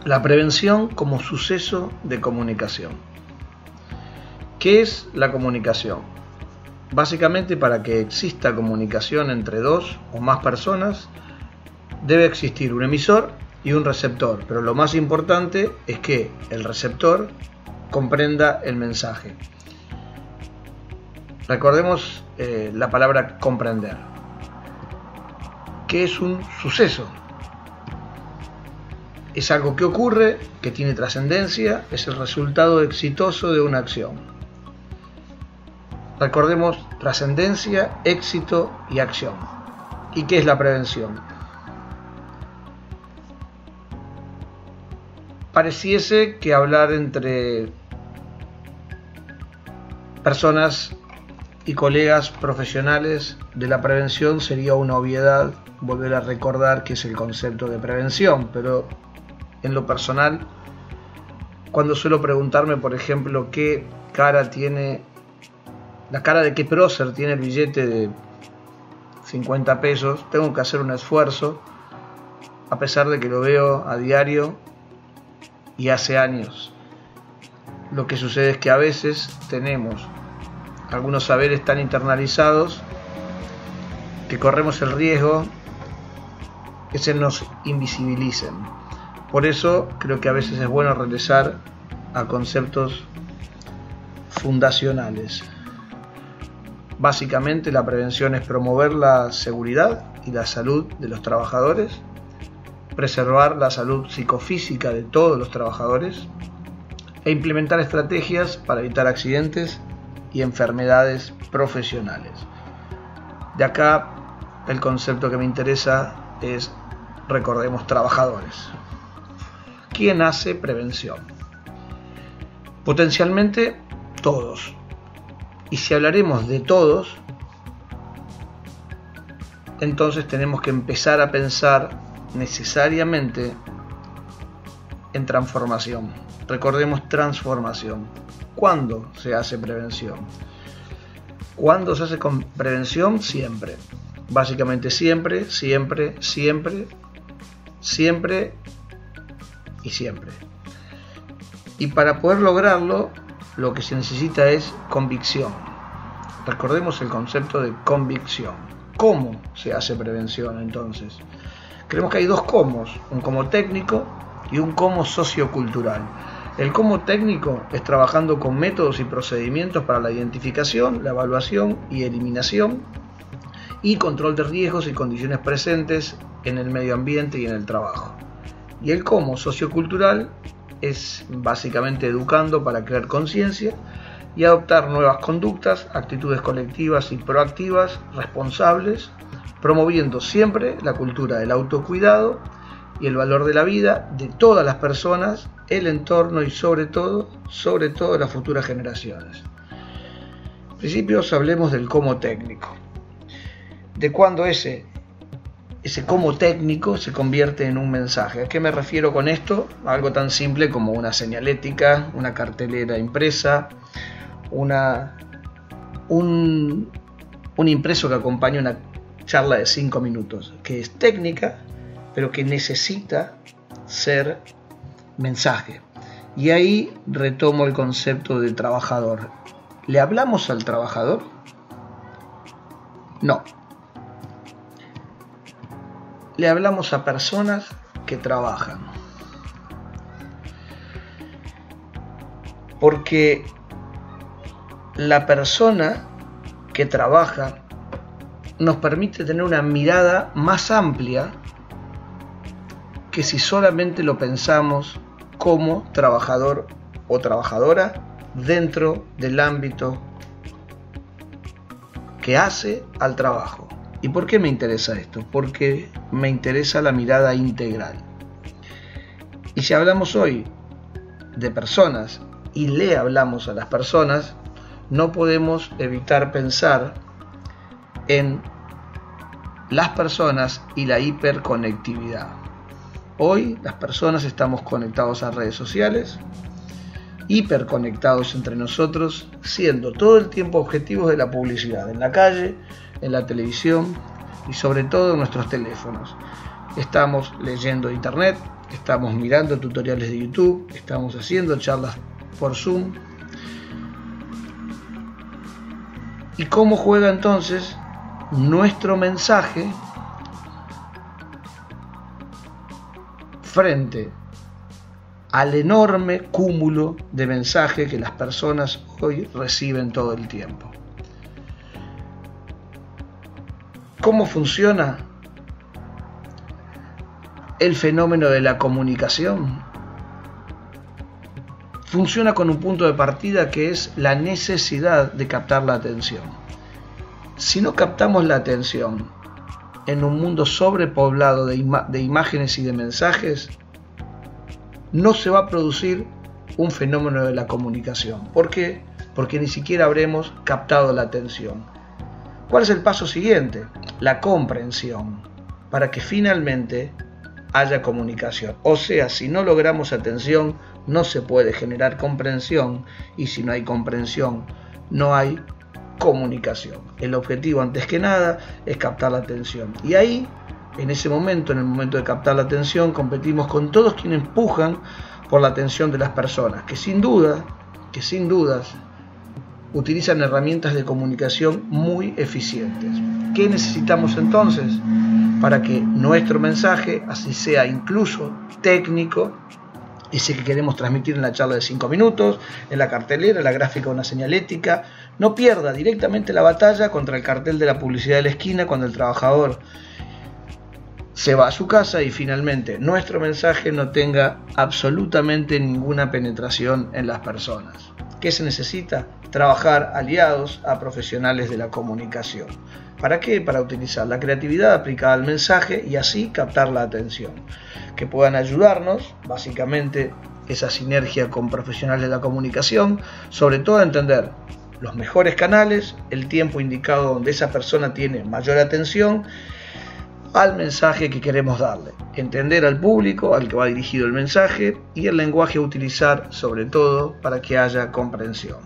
La prevención como suceso de comunicación. ¿Qué es la comunicación? Básicamente, para que exista comunicación entre dos o más personas, debe existir un emisor y un receptor, pero lo más importante es que el receptor comprenda el mensaje. Recordemos la palabra comprender. ¿Qué es un suceso? Es algo que ocurre, que tiene trascendencia, es el resultado exitoso de una acción. Recordemos trascendencia, éxito y acción. ¿Y qué es la prevención? Pareciese que hablar entre personas y colegas profesionales de la prevención sería una obviedad volver a recordar qué es el concepto de prevención, pero en lo personal, cuando suelo preguntarme, por ejemplo, qué cara tiene, la cara de qué prócer tiene el billete de 50 pesos, tengo que hacer un esfuerzo, a pesar de que lo veo a diario y hace años. Lo que sucede es que a veces tenemos algunos saberes tan internalizados que corremos el riesgo que se nos invisibilicen. Por eso creo que a veces es bueno regresar a conceptos fundacionales. Básicamente, la prevención es promover la seguridad y la salud de los trabajadores, preservar la salud psicofísica de todos los trabajadores e implementar estrategias para evitar accidentes y enfermedades profesionales. De acá el concepto que me interesa es, recordemos, trabajadores. ¿Quién hace prevención? Potencialmente todos. Y si hablaremos de todos, entonces tenemos que empezar a pensar necesariamente en transformación. Recordemos transformación. ¿Cuándo se hace prevención? ¿Cuándo se hace con prevención? Siempre. Básicamente siempre, siempre, siempre, siempre y siempre. Y para poder lograrlo, lo que se necesita es convicción. Recordemos el concepto de convicción. ¿Cómo se hace prevención entonces? Creemos que hay dos comos, un como técnico y un como sociocultural. El como técnico es trabajando con métodos y procedimientos para la identificación, la evaluación y eliminación y control de riesgos y condiciones presentes en el medio ambiente y en el trabajo. Y el como sociocultural es básicamente educando para crear conciencia y adoptar nuevas conductas, actitudes colectivas y proactivas, responsables, promoviendo siempre la cultura del autocuidado y el valor de la vida de todas las personas, el entorno y sobre todo las futuras generaciones. En principio hablemos del como técnico, de cuando ese como técnico se convierte en un mensaje. ¿A qué me refiero con esto? A algo tan simple como una señalética, una cartelera impresa, un impreso que acompaña una charla de 5 minutos, que es técnica, pero que necesita ser mensaje. Y ahí retomo el concepto de trabajador. ¿Le hablamos al trabajador? No. Le hablamos a personas que trabajan. Porque la persona que trabaja nos permite tener una mirada más amplia que si solamente lo pensamos como trabajador o trabajadora dentro del ámbito que hace al trabajo. ¿Y por qué me interesa esto? Porque me interesa la mirada integral. Y si hablamos hoy de personas y le hablamos a las personas, no podemos evitar pensar en las personas y la hiperconectividad. Hoy las personas estamos conectados a redes sociales, hiperconectados entre nosotros, siendo todo el tiempo objetivos de la publicidad, en la calle, en la televisión y sobre todo en nuestros teléfonos. Estamos leyendo internet, estamos mirando tutoriales de YouTube, estamos haciendo charlas por Zoom. ¿Y cómo juega entonces nuestro mensaje frente al enorme cúmulo de mensajes que las personas hoy reciben todo el tiempo? ¿Cómo funciona el fenómeno de la comunicación? Funciona con un punto de partida que es la necesidad de captar la atención. Si no captamos la atención en un mundo sobrepoblado de imágenes y de mensajes, no se va a producir un fenómeno de la comunicación. ¿Por qué? Porque ni siquiera habremos captado la atención. ¿Cuál es el paso siguiente? La comprensión, para que finalmente haya comunicación. O sea, si no logramos atención, no se puede generar comprensión, y si no hay comprensión, no hay comunicación. El objetivo, antes que nada, es captar la atención. Y ahí, en ese momento, en el momento de captar la atención, competimos con todos quienes empujan por la atención de las personas, que sin dudas, utilizan herramientas de comunicación muy eficientes. ¿Qué necesitamos entonces? Para que nuestro mensaje, así sea incluso técnico, ese que queremos transmitir en la charla de 5 minutos, en la cartelera, en la gráfica, una señalética, no pierda directamente la batalla contra el cartel de la publicidad de la esquina cuando el trabajador se va a su casa y finalmente nuestro mensaje no tenga absolutamente ninguna penetración en las personas. ¿Qué se necesita? Trabajar aliados a profesionales de la comunicación. ¿Para qué? Para utilizar la creatividad aplicada al mensaje y así captar la atención. Que puedan ayudarnos, básicamente, esa sinergia con profesionales de la comunicación, sobre todo a entender los mejores canales, el tiempo indicado donde esa persona tiene mayor atención al mensaje que queremos darle. Entender al público al que va dirigido el mensaje y el lenguaje a utilizar, sobre todo, para que haya comprensión.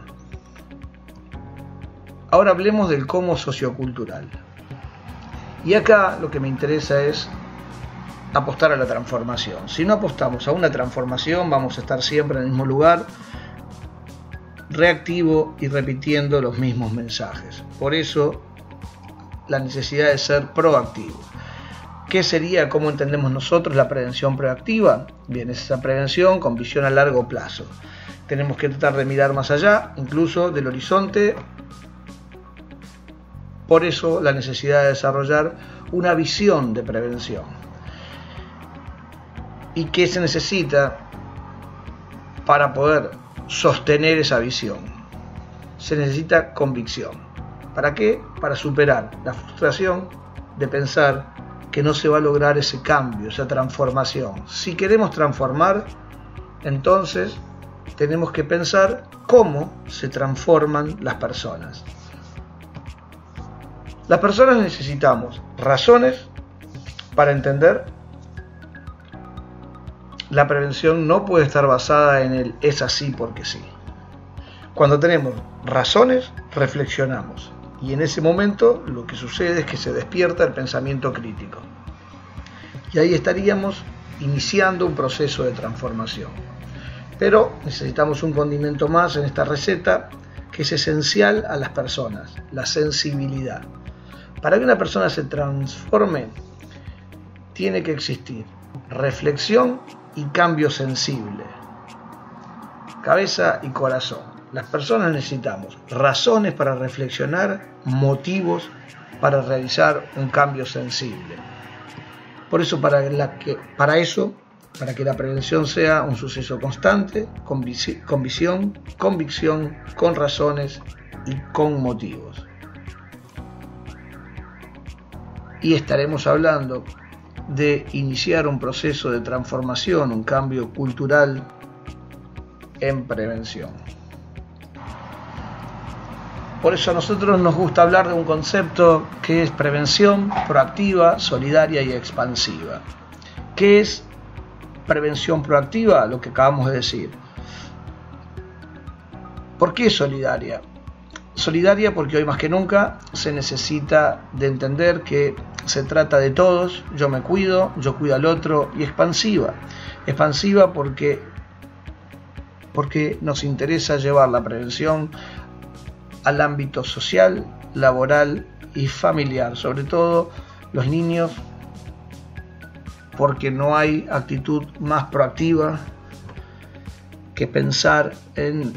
Ahora hablemos del cómo sociocultural. Y acá lo que me interesa es apostar a la transformación. Si no apostamos a una transformación, vamos a estar siempre en el mismo lugar, reactivo y repitiendo los mismos mensajes. Por eso, la necesidad de ser proactivo. ¿Qué sería, cómo entendemos nosotros la prevención proactiva? Bien, es esa prevención con visión a largo plazo. Tenemos que tratar de mirar más allá, incluso del horizonte. Por eso la necesidad de desarrollar una visión de prevención. ¿Y qué se necesita para poder sostener esa visión? Se necesita convicción. ¿Para qué? Para superar la frustración de pensar que no se va a lograr ese cambio, esa transformación. Si queremos transformar, entonces tenemos que pensar cómo se transforman las personas. Las personas necesitamos razones para entender. La prevención no puede estar basada en el es así porque sí. Cuando tenemos razones, reflexionamos. Y en ese momento lo que sucede es que se despierta el pensamiento crítico. Y ahí estaríamos iniciando un proceso de transformación. Pero necesitamos un condimento más en esta receta que es esencial a las personas, la sensibilidad. Para que una persona se transforme, tiene que existir reflexión y cambio sensible. Cabeza y corazón. Las personas necesitamos razones para reflexionar, motivos para realizar un cambio sensible. Por eso, para que la prevención sea un suceso constante, con visión, convicción, con razones y con motivos. Y estaremos hablando de iniciar un proceso de transformación, un cambio cultural en prevención. Por eso a nosotros nos gusta hablar de un concepto que es prevención proactiva, solidaria y expansiva. ¿Qué es prevención proactiva? Lo que acabamos de decir. ¿Por qué solidaria? Solidaria porque hoy más que nunca se necesita de entender que se trata de todos, yo me cuido, yo cuido al otro, y expansiva. Expansiva porque nos interesa llevar la prevención al ámbito social, laboral y familiar, sobre todo los niños, porque no hay actitud más proactiva que pensar en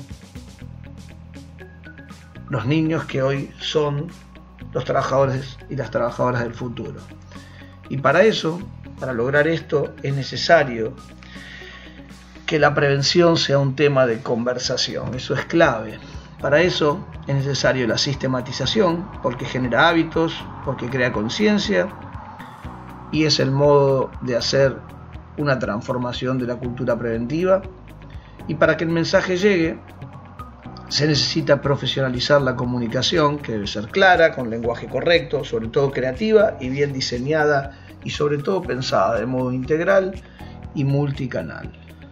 los niños que hoy son los trabajadores y las trabajadoras del futuro. Y para eso, para lograr esto, es necesario que la prevención sea un tema de conversación. Eso es clave. Para eso es necesario la sistematización, porque genera hábitos, porque crea conciencia, y es el modo de hacer una transformación de la cultura preventiva. Y para que el mensaje llegue, se necesita profesionalizar la comunicación, que debe ser clara, con lenguaje correcto, sobre todo creativa y bien diseñada, y sobre todo pensada de modo integral y multicanal.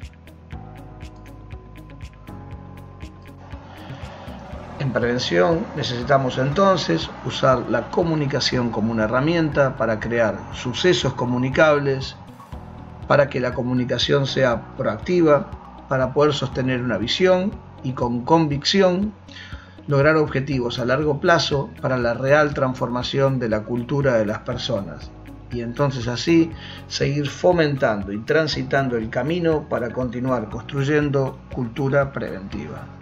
En prevención necesitamos entonces usar la comunicación como una herramienta para crear sucesos comunicables, para que la comunicación sea proactiva, para poder sostener una visión y con convicción lograr objetivos a largo plazo para la real transformación de la cultura de las personas, y entonces así seguir fomentando y transitando el camino para continuar construyendo cultura preventiva.